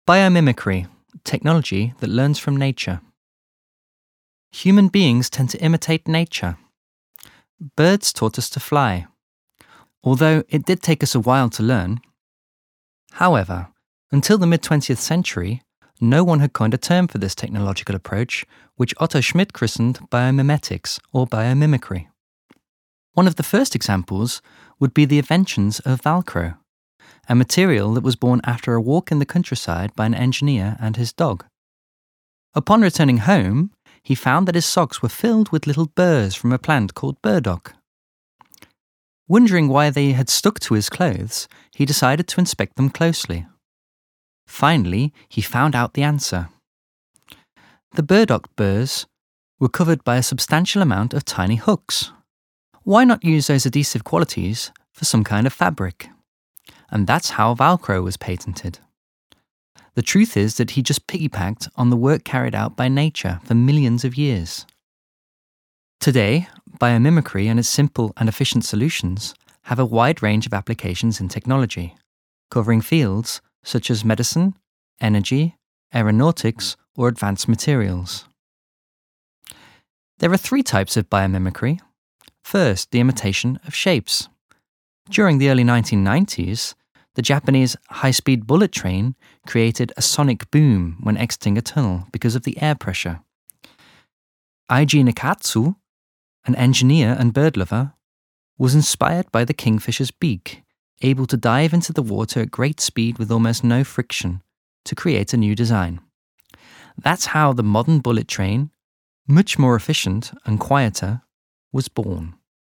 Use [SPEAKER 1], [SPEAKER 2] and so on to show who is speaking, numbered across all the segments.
[SPEAKER 1] Biomimicry, technology that learns from nature. Human beings tend to imitate nature. Birds taught us to fly, although it did take us a while to learn. However, until the mid-20th century, no one had coined a term for this technological approach, which Otto Schmidt christened biomimetics or biomimicry. One of the first examples would be the inventions of Velcro, a material that was born after a walk in the countryside by an engineer and his dog. Upon returning home, he found that his socks were filled with little burrs from a plant called burdock. Wondering why they had stuck to his clothes, he decided to inspect them closely. Finally, he found out the answer. The burdock burrs were covered by a substantial amount of tiny hooks. Why not use those adhesive qualities for some kind of fabric? And that's how Velcro was patented. The truth is that he just piggybacked on the work carried out by nature for millions of years. Today, biomimicry and its simple and efficient solutions have a wide range of applications in technology, covering fields such as medicine, energy, aeronautics, or advanced materials. There are 3 types of biomimicry. First, the imitation of shapes. During the early 1990s, the Japanese high-speed bullet train created a sonic boom when exiting a tunnel because of the air pressure. Eiji Nakatsu, an engineer and bird lover, was inspired by the kingfisher's beak, able to dive into the water at great speed with almost no friction to create a new design. That's how the modern bullet train, much more efficient and quieter, was born.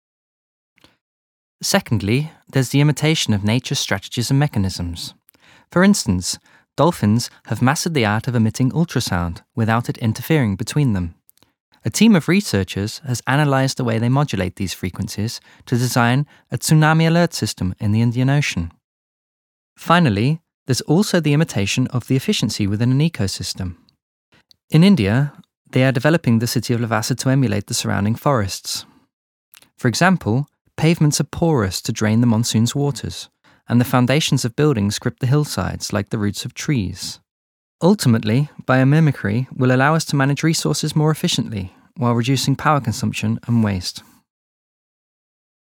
[SPEAKER 1] Secondly, there's the imitation of nature's strategies and mechanisms. For instance, dolphins have mastered the art of emitting ultrasound without it interfering between them. A team of researchers has analysed the way they modulate these frequencies to design a tsunami alert system in the Indian Ocean. Finally, there's also the imitation of the efficiency within an ecosystem. In India, they are developing the city of Lavasa to emulate the surrounding forests. For example, pavements are porous to drain the monsoon's waters, and the foundations of buildings grip the hillsides like the roots of trees. Ultimately, biomimicry will allow us to manage resources more efficiently while reducing power consumption and waste.